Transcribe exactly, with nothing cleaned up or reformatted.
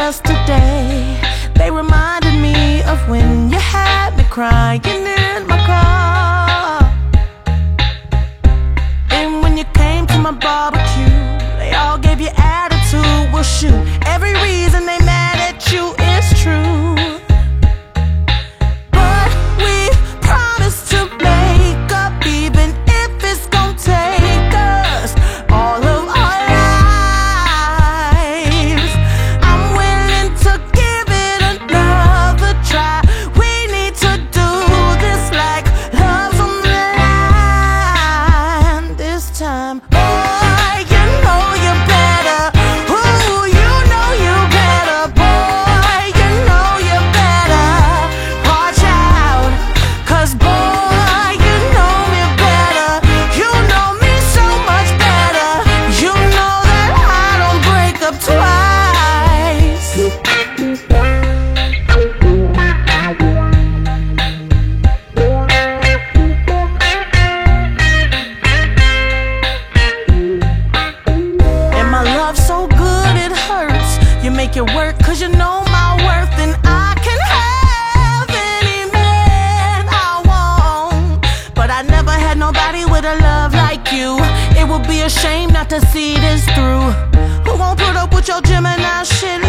yesterday. They reminded me of when you had me crying in my car. And when you came to my barbecue, they all gave you attitude. Well, shoot, every reason they mad at you is true. But we promised to make up, even if it's gonna take us all of our lives. I'm willing to give it another try. We need to do this like love's on the line this time. Boy, you know you better. Ooh, you know you better. Boy, you know you better. Watch out, 'cause boy, you know me better. You know me so much better. You know that I don't break up twice. And my love so good it hurts. You make it work 'cause you know my worth. And I can have any man I want, but I never had nobody with a love like you. It would be a shame not to see this through. Who won't put up with your Gemini shit